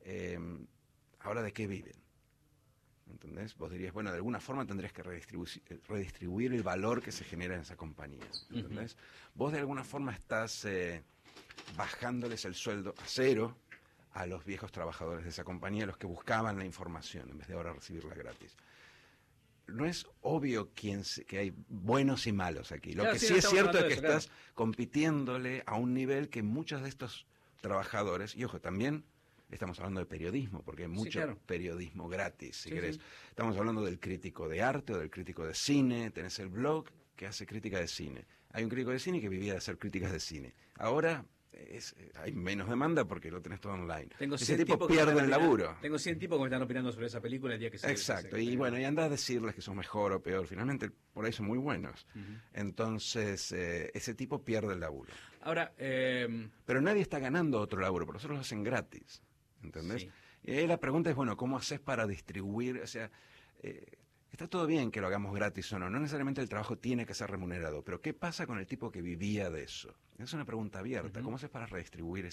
¿ahora de qué viven? ¿Entendés? Vos dirías, bueno, de alguna forma tendrías que redistribuir el valor que se genera en esa compañía. ¿Entendés? Vos de alguna forma estás bajándoles el sueldo a cero a los viejos trabajadores de esa compañía, los que buscaban la información, en vez de ahora recibirla gratis. No es obvio que hay buenos y malos aquí. Lo que sí es cierto es que estás compitiéndole a un nivel que muchos de estos trabajadores, y ojo, también estamos hablando de periodismo, porque hay mucho periodismo gratis, si querés. Estamos hablando del crítico de arte o del crítico de cine, tenés el blog que hace crítica de cine. Hay un crítico de cine que vivía de hacer críticas de cine. Ahora hay menos demanda porque lo tenés todo online. Ese tipo pierde el laburo. Tengo 100 tipos que me están opinando sobre esa película el día que se... Exacto, y bueno, y anda a decirles que son mejor o peor. Finalmente, por ahí son muy buenos. Entonces, ese tipo pierde el laburo. Ahora, pero nadie está ganando otro laburo, porque nosotros lo hacen gratis. ¿Entendés? Sí. Y ahí la pregunta es, bueno, ¿cómo haces para distribuir? O sea, está todo bien que lo hagamos gratis o no. No necesariamente el trabajo tiene que ser remunerado, pero ¿qué pasa con el tipo que vivía de eso? Es una pregunta abierta. ¿Cómo haces para redistribuir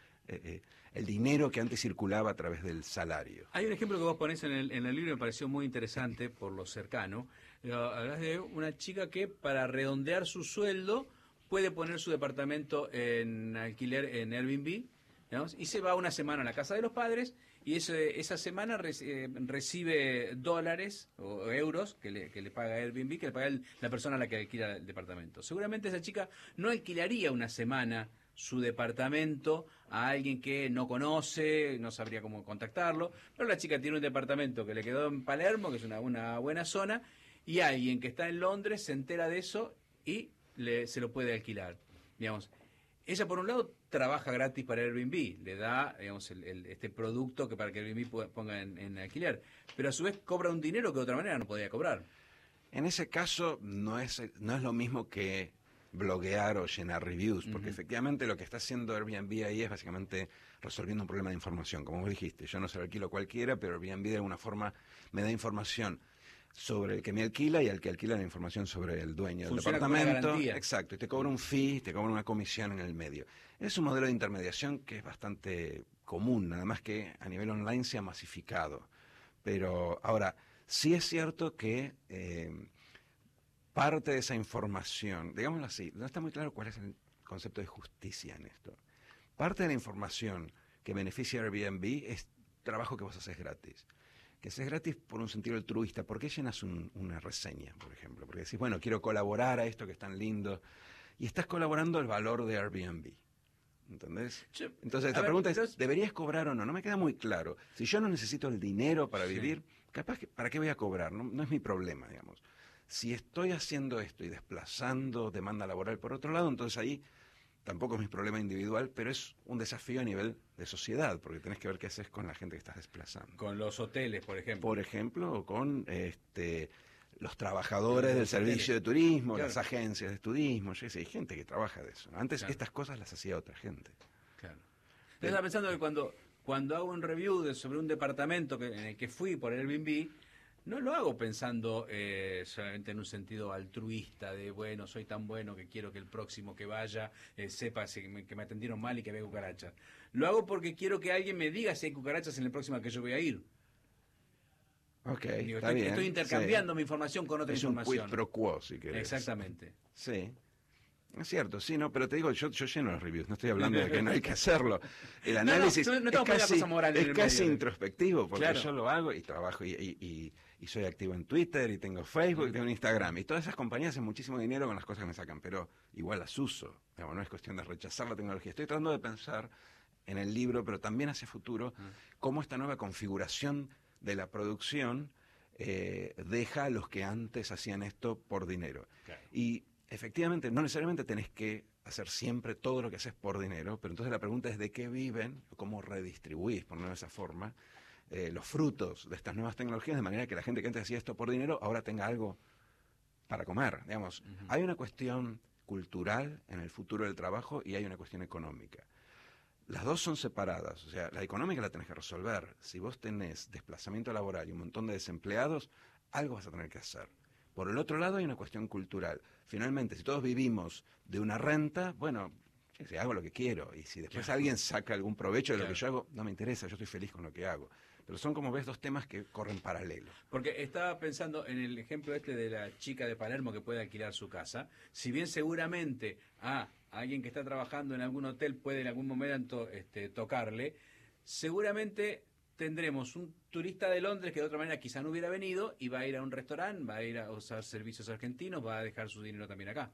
el dinero que antes circulaba a través del salario? Hay un ejemplo que vos ponés en el libro, me pareció muy interesante por lo cercano. Hablas de una chica que para redondear su sueldo puede poner su departamento en alquiler en Airbnb, digamos, y se va una semana a la casa de los padres y esa semana recibe dólares o euros que le paga Airbnb, que le paga la persona a la que alquila el departamento. Seguramente esa chica no alquilaría una semana su departamento a alguien que no conoce, no sabría cómo contactarlo, pero la chica tiene un departamento que le quedó en Palermo, que es una buena zona, y alguien que está en Londres se entera de eso y se lo puede alquilar, digamos. Ella, por un lado, trabaja gratis para Airbnb, le da, digamos, este producto que para que Airbnb ponga en alquiler, pero a su vez cobra un dinero que de otra manera no podía cobrar. En ese caso no es lo mismo que bloguear o llenar reviews, porque efectivamente lo que está haciendo Airbnb ahí es básicamente resolviendo un problema de información. Como vos dijiste, yo no se lo alquilo a cualquiera, pero Airbnb de alguna forma me da información sobre el que me alquila y al que alquila la información sobre el dueño del departamento. Exacto, y te cobra un fee, te cobra una comisión en el medio. Es un modelo de intermediación que es bastante común, nada más que a nivel online se ha masificado. Pero ahora, sí es cierto que parte de esa información, digámoslo así, no está muy claro cuál es el concepto de justicia en esto. Parte de la información que beneficia a Airbnb es trabajo que vos haces gratis. Que haces gratis por un sentido altruista. ¿Por qué llenas una reseña, por ejemplo? Porque decís, bueno, quiero colaborar a esto que es tan lindo. Y estás colaborando el valor de Airbnb. ¿Entendés? Yo- Entonces, a la ver, pregunta es, entonces- ¿deberías cobrar o no? No me queda muy claro. Si yo no necesito el dinero para vivir, capaz que, ¿para qué voy a cobrar? No, no es mi problema, digamos. Si estoy haciendo esto y desplazando demanda laboral por otro lado, entonces ahí tampoco es mi problema individual, pero es un desafío a nivel de sociedad, porque tenés que ver qué haces con la gente que estás desplazando. Con los hoteles, por ejemplo. Por ejemplo, o con los trabajadores del Los servicio de hoteles. turismo, Claro. las agencias de turismo, yo qué sé, hay gente que trabaja de eso. Antes Claro. estas cosas las hacía otra gente. Claro. Yo estaba pensando que cuando hago un review sobre un departamento en el que fui por Airbnb, no lo hago pensando solamente en un sentido altruista de, bueno, soy tan bueno que quiero que el próximo que vaya sepa que me atendieron mal y que vea cucarachas. Lo hago porque quiero que alguien me diga si hay cucarachas en el próximo al que yo voy a ir. Ok, Digo, está bien. estoy intercambiando Sí. mi información con otra Es un información. quid pro quo, si querés. Exactamente. Sí. Es cierto, sí, no, pero te digo, yo lleno los reviews, no estoy hablando de que no hay que hacerlo. El No, análisis no estamos poniendo es cosa moral en el casi medio. introspectivo, porque Claro. yo lo hago y trabajo y soy activo en Twitter y tengo Facebook y tengo Instagram. Y todas esas compañías hacen muchísimo dinero con las cosas que me sacan, pero igual las uso. Digamos, no es cuestión de rechazar la tecnología. Estoy tratando de pensar en el libro, pero también hacia futuro, cómo esta nueva configuración de la producción deja a los que antes hacían esto por dinero. Claro. Y efectivamente, no necesariamente tenés que hacer siempre todo lo que haces por dinero, pero entonces la pregunta es de qué viven, cómo redistribuís, por de esa forma, los frutos de estas nuevas tecnologías, de manera que la gente que antes hacía esto por dinero ahora tenga algo para comer. Digamos, hay una cuestión cultural en el futuro del trabajo y hay una cuestión económica. Las dos son separadas, o sea, la económica la tenés que resolver. Si vos tenés desplazamiento laboral y un montón de desempleados, algo vas a tener que hacer. Por el otro lado hay una cuestión cultural. Finalmente, si todos vivimos de una renta, bueno, hago lo que quiero. Y si después alguien saca algún provecho de lo que yo hago, no me interesa, yo estoy feliz con lo que hago. Pero son, como ves, dos temas que corren paralelo. Porque estaba pensando en el ejemplo este de la chica de Palermo que puede alquilar su casa. Si bien seguramente alguien que está trabajando en algún hotel puede en algún momento tocarle, seguramente tendremos un turista de Londres que de otra manera quizá no hubiera venido y va a ir a un restaurante, va a ir a usar servicios argentinos, va a dejar su dinero también acá.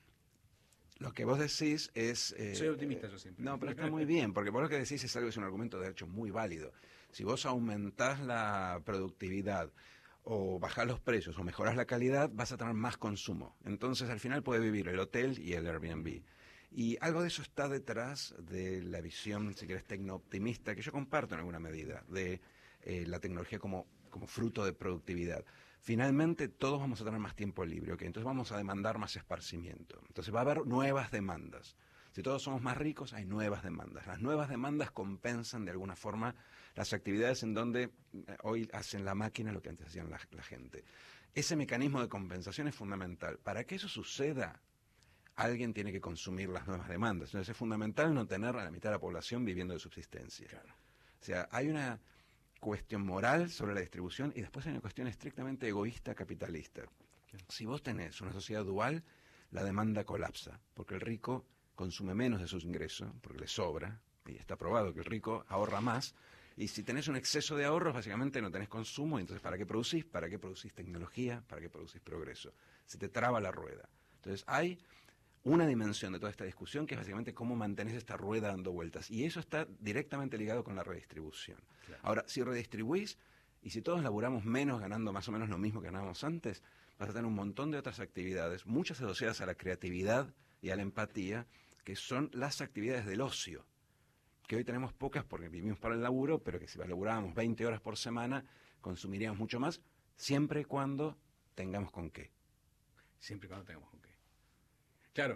Lo que vos decís es... Soy optimista yo siempre. No, pero está muy bien, porque vos lo que decís es algo, es un argumento de hecho muy válido. Si vos aumentás la productividad o bajás los precios o mejorás la calidad, vas a tener más consumo. Entonces al final puede vivir el hotel y el Airbnb. Y algo de eso está detrás de la visión, si querés, tecno-optimista, que yo comparto en alguna medida, de la tecnología como fruto de productividad. Finalmente todos vamos a tener más tiempo libre, ¿ok? Entonces vamos a demandar más esparcimiento. Entonces va a haber nuevas demandas. Si todos somos más ricos, hay nuevas demandas. Las nuevas demandas compensan de alguna forma las actividades en donde hoy hacen la máquina lo que antes hacían la gente. Ese mecanismo de compensación es fundamental. Para que eso suceda, alguien tiene que consumir las nuevas demandas. Entonces es fundamental no tener a la mitad de la población viviendo de subsistencia. Claro. O sea, hay una cuestión moral sobre la distribución y después hay una cuestión estrictamente egoísta capitalista. Si vos tenés una sociedad dual, la demanda colapsa, porque el rico consume menos de sus ingresos, porque le sobra, y está probado que el rico ahorra más, y si tenés un exceso de ahorros, básicamente no tenés consumo, y entonces ¿para qué producís? ¿Para qué producís tecnología? ¿Para qué producís progreso? Se te traba la rueda. Entonces hay una dimensión de toda esta discusión que es básicamente cómo mantenés esta rueda dando vueltas. Y eso está directamente ligado con la redistribución. Claro. Ahora, si redistribuís y si todos laburamos menos ganando más o menos lo mismo que ganábamos antes, vas a tener un montón de otras actividades, muchas asociadas a la creatividad y a la empatía, que son las actividades del ocio, que hoy tenemos pocas porque vivimos para el laburo, pero que si laburábamos 20 horas por semana, consumiríamos mucho más, siempre y cuando tengamos con qué. Siempre y cuando tengamos con qué. Claro.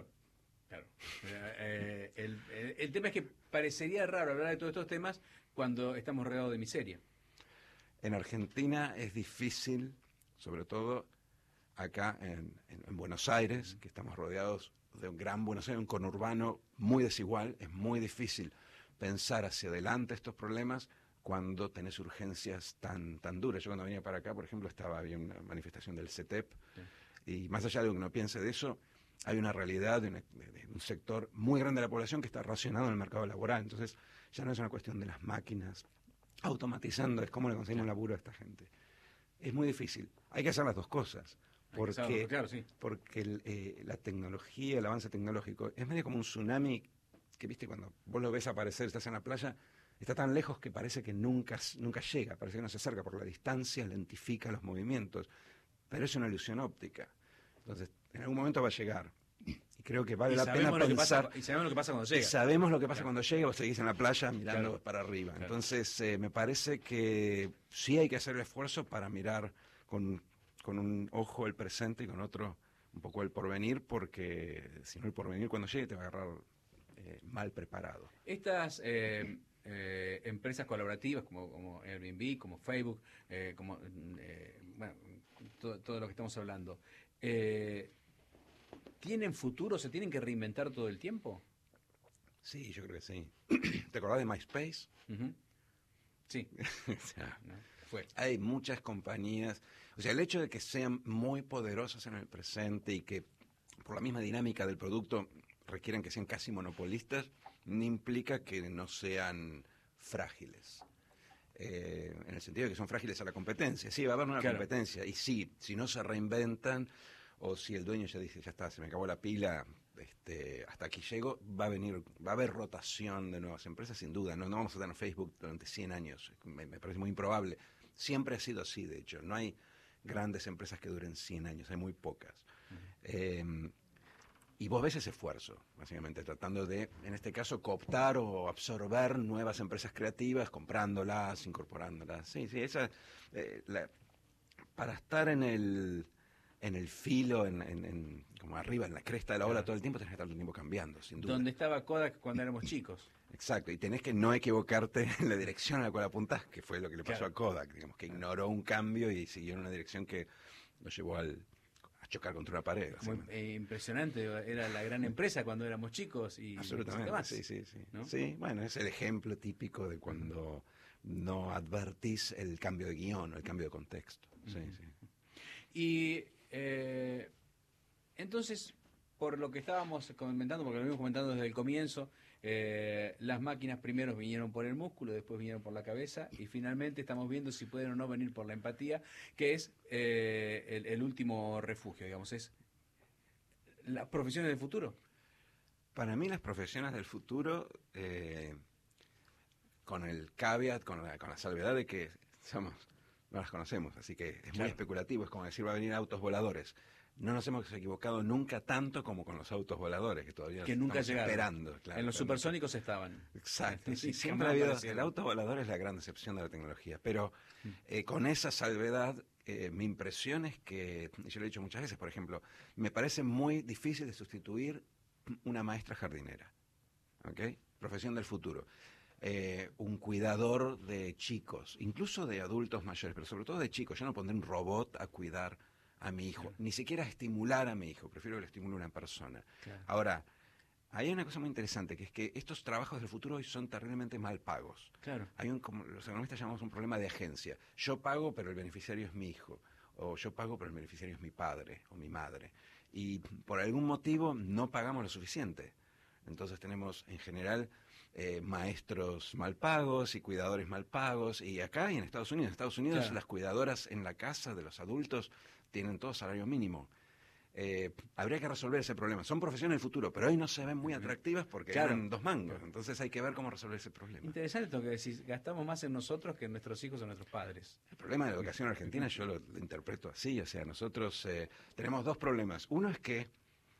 El tema es que parecería raro hablar de todos estos temas cuando estamos rodeados de miseria. En Argentina es difícil, sobre todo acá en Buenos Aires, que estamos rodeados de un gran Buenos Aires, un conurbano muy desigual, es muy difícil pensar hacia adelante estos problemas cuando tenés urgencias tan duras. Yo cuando venía para acá, por ejemplo, había una manifestación del CETEP, y más allá de lo que uno piense de eso, hay una realidad de un sector muy grande de la población que está racionado en el mercado laboral. Entonces ya no es una cuestión de las máquinas automatizando, es cómo le conseguimos laburo a esta gente. Es muy difícil. Hay que hacer las dos cosas. Porque la tecnología, el avance tecnológico, es medio como un tsunami que viste cuando vos lo ves aparecer, estás en la playa, está tan lejos que parece que nunca llega, parece que no se acerca, porque la distancia lentifica los movimientos, pero es una ilusión óptica. Entonces, en algún momento va a llegar. Y creo que vale la pena pensar. Y sabemos lo que pasa cuando llega. Sabemos lo que pasa cuando llega, vos seguís en la playa mirando Claro. para arriba. Claro. Entonces, me parece que sí hay que hacer el esfuerzo para mirar con un ojo el presente y con otro un poco el porvenir, porque si no el porvenir cuando llegue te va a agarrar mal preparado. Estas empresas colaborativas como Airbnb, como Facebook, bueno, todo lo que estamos hablando, ¿tienen futuro? ¿Se tienen que reinventar todo el tiempo? Sí, yo creo que sí. ¿Te acordás de MySpace? Uh-huh. Sí. O sea, No, fue. hay muchas compañías, o sea, el hecho de que sean muy poderosas en el presente y que por la misma dinámica del producto requieran que sean casi monopolistas, no implica que no sean frágiles. En el sentido de que son frágiles a la competencia. Sí, va a haber una competencia. Y sí, si no se reinventan, o si el dueño ya dice, ya está, se me acabó la pila, hasta aquí llego, va a haber rotación de nuevas empresas, sin duda. No vamos a tener Facebook durante 100 años. Me parece muy improbable. Siempre ha sido así, de hecho. No hay grandes empresas que duren 100 años, hay muy pocas. Y vos ves ese esfuerzo, básicamente, tratando de, en este caso, cooptar o absorber nuevas empresas creativas, comprándolas, incorporándolas. Sí, esa, para estar en el filo, como arriba, en la cresta de la ola todo el tiempo, tenés que estar todo el tiempo cambiando, sin duda. Donde estaba Kodak cuando éramos chicos. Exacto, y tenés que no equivocarte en la dirección a la cual apuntás, que fue lo que le pasó a Kodak, digamos, que ignoró un cambio y siguió en una dirección que lo llevó a chocar contra una pared. Impresionante, era la gran empresa cuando éramos chicos y absolutamente, más, sí. ¿no? Sí, bueno, es el ejemplo típico de cuando no advertís el cambio de guión o el cambio de contexto. Sí. Y entonces, por lo que estábamos comentando, porque lo venimos comentando desde el comienzo, las máquinas primero vinieron por el músculo, después vinieron por la cabeza y finalmente estamos viendo si pueden o no venir por la empatía, que es el último refugio, digamos, es las profesiones del futuro. Para mí las profesiones del futuro, con el caveat, con la salvedad de que no las conocemos, así que es muy especulativo, es como decir va a venir autos voladores. No nos hemos equivocado nunca tanto como con los autos voladores, que todavía nunca estamos llegaron. Esperando. Claro, en los supersónicos estaban. Exacto, sí, siempre ha habido. El auto volador es la gran decepción de la tecnología, pero con esa salvedad, mi impresión es que, yo lo he dicho muchas veces, por ejemplo, me parece muy difícil de sustituir una maestra jardinera, ¿ok? Profesión del futuro. Un cuidador de chicos, incluso de adultos mayores, pero sobre todo de chicos. Yo no pondré un robot a cuidar a mi hijo, ni siquiera a estimular a mi hijo, prefiero que lo estimule una persona. Claro. Ahora, hay una cosa muy interesante, que es que estos trabajos del futuro hoy son terriblemente mal pagos. Claro. Hay como los economistas llamamos un problema de agencia. Yo pago, pero el beneficiario es mi hijo. O yo pago, pero el beneficiario es mi padre o mi madre. Y por algún motivo no pagamos lo suficiente. Entonces tenemos, en general, maestros mal pagos y cuidadores mal pagos. Y acá y en Estados Unidos. En Estados Unidos claro. Las cuidadoras en la casa de los adultos tienen todo salario mínimo. Habría que resolver ese problema. Son profesiones del futuro, pero hoy no se ven muy atractivas porque ganan 2 mangos. Entonces hay que ver cómo resolver ese problema. Interesante lo que decís. Gastamos más en nosotros que en nuestros hijos o en nuestros padres. El problema de la educación argentina yo lo interpreto así. O sea, nosotros tenemos 2 problemas. Uno es que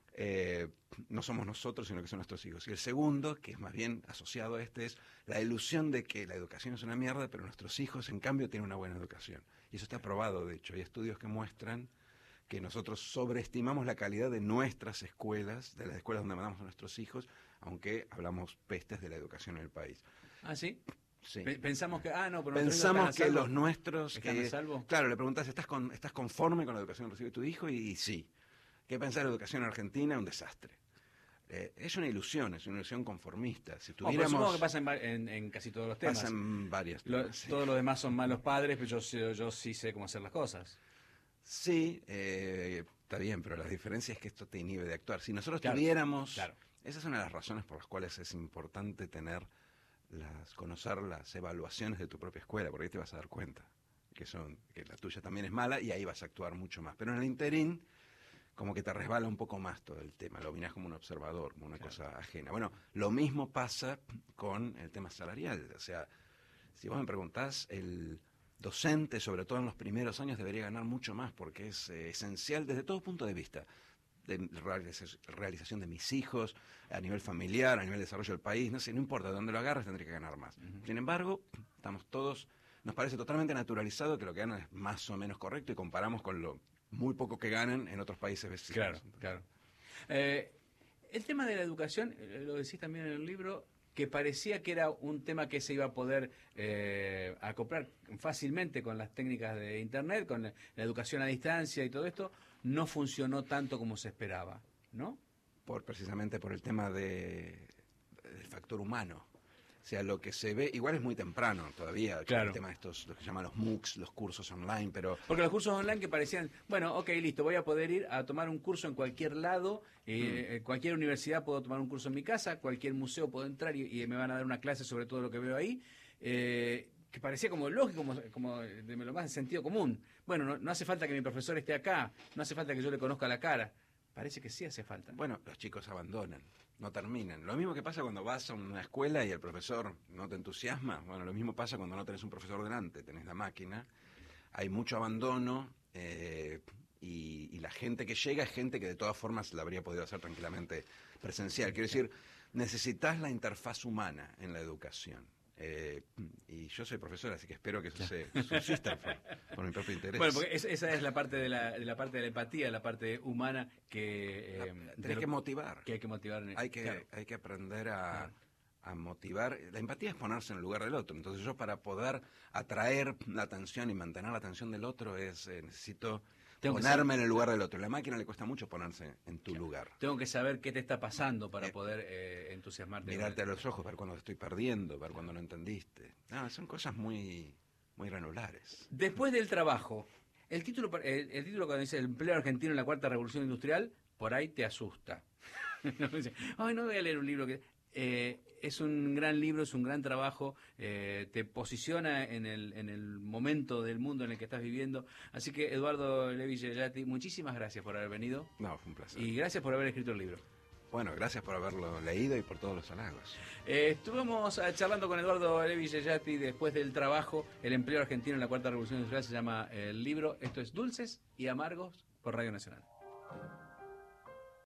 no somos nosotros, sino que son nuestros hijos. Y el segundo, que es más bien asociado a este, es la ilusión de que la educación es una mierda, pero nuestros hijos, en cambio, tienen una buena educación. Y eso está probado, de hecho. Hay estudios que muestran que nosotros sobreestimamos la calidad de nuestras escuelas, de las escuelas donde mandamos a nuestros hijos, aunque hablamos pestes de la educación en el país. ¿Ah, sí? Sí. Pensamos que, pero pensamos que los nuestros... ¿Están a salvo? Claro, le preguntás, ¿estás conforme con la educación que recibe tu hijo? Y sí. ¿Qué pensás de la educación argentina? Un desastre. Es una ilusión conformista. Si tuviéramos... supongo que pasa en casi todos los temas. Pasan varias temas. Sí. Todos los demás son malos padres, pero yo sí sé cómo hacer las cosas. Sí, está bien, pero la diferencia es que esto te inhibe de actuar. Si nosotros tuviéramos... Claro. Esa es una de las razones por las cuales es importante conocer las evaluaciones de tu propia escuela, porque ahí te vas a dar cuenta que la tuya también es mala y ahí vas a actuar mucho más. Pero en el interín, como que te resbala un poco más todo el tema, lo mirás como un observador, como una cosa ajena. Bueno, lo mismo pasa con el tema salarial, o sea, si vos me preguntás, el docente, sobre todo en los primeros años, debería ganar mucho más porque es esencial desde todo punto de vista, de realización de mis hijos, a nivel familiar, a nivel de desarrollo del país, no sé, no importa, de dónde lo agarres tendría que ganar más. Sin embargo, estamos todos, nos parece totalmente naturalizado que lo que ganan es más o menos correcto y comparamos con lo muy poco que ganan en otros países vecinos. Claro, claro. El tema de la educación, lo decís también en el libro, que parecía que era un tema que se iba a poder acoplar fácilmente con las técnicas de Internet, con la educación a distancia y todo esto, no funcionó tanto como se esperaba, ¿no? Precisamente por el tema del factor humano. O sea, lo que se ve, igual es muy temprano todavía, claro. El tema de estos, lo que llaman los MOOCs, los cursos online, pero... Porque los cursos online que parecían, bueno, ok, listo, voy a poder ir a tomar un curso en cualquier lado, cualquier universidad puedo tomar un curso en mi casa, cualquier museo puedo entrar y me van a dar una clase sobre todo lo que veo ahí, que parecía como lógico, como de lo más de sentido común. Bueno, no hace falta que mi profesor esté acá, no hace falta que yo le conozca la cara. Parece que sí hace falta. Bueno, los chicos abandonan, no terminan. Lo mismo que pasa cuando vas a una escuela y el profesor no te entusiasma. Bueno, lo mismo pasa cuando no tenés un profesor delante, tenés la máquina. Hay mucho abandono y la gente que llega es gente que de todas formas la habría podido hacer tranquilamente presencial. Quiero decir, necesitas la interfaz humana en la educación. Y yo soy profesor, así que espero que eso se subsista por mi propio interés. Bueno, porque esa es la parte de la parte de la empatía, la parte humana que hay que motivar. Que hay que motivar. Hay que aprender a motivar. La empatía es ponerse en el lugar del otro. Entonces yo, para poder atraer la atención y mantener la atención del otro, necesito ponerme en el lugar del otro. A la máquina le cuesta mucho ponerse en tu lugar. Tengo que saber qué te está pasando para poder entusiasmarte. Mirarte a los ojos, ver cuando te estoy perdiendo, ver cuando no entendiste. No, son cosas muy, muy granulares. Después del trabajo, el título cuando dice el empleo argentino en la cuarta revolución industrial, por ahí te asusta. Ay, no voy a leer un libro que... es un gran libro, es un gran trabajo, te posiciona en el momento del mundo en el que estás viviendo. Así que, Eduardo Levi Yeyati, muchísimas gracias por haber venido. No, fue un placer. Y gracias por haber escrito el libro. Bueno, gracias por haberlo leído y por todos los halagos. Estuvimos charlando con Eduardo Levi Yeyati después del trabajo. El empleo argentino en la cuarta revolución industrial se llama el libro. Esto es Dulces y Amargos por Radio Nacional.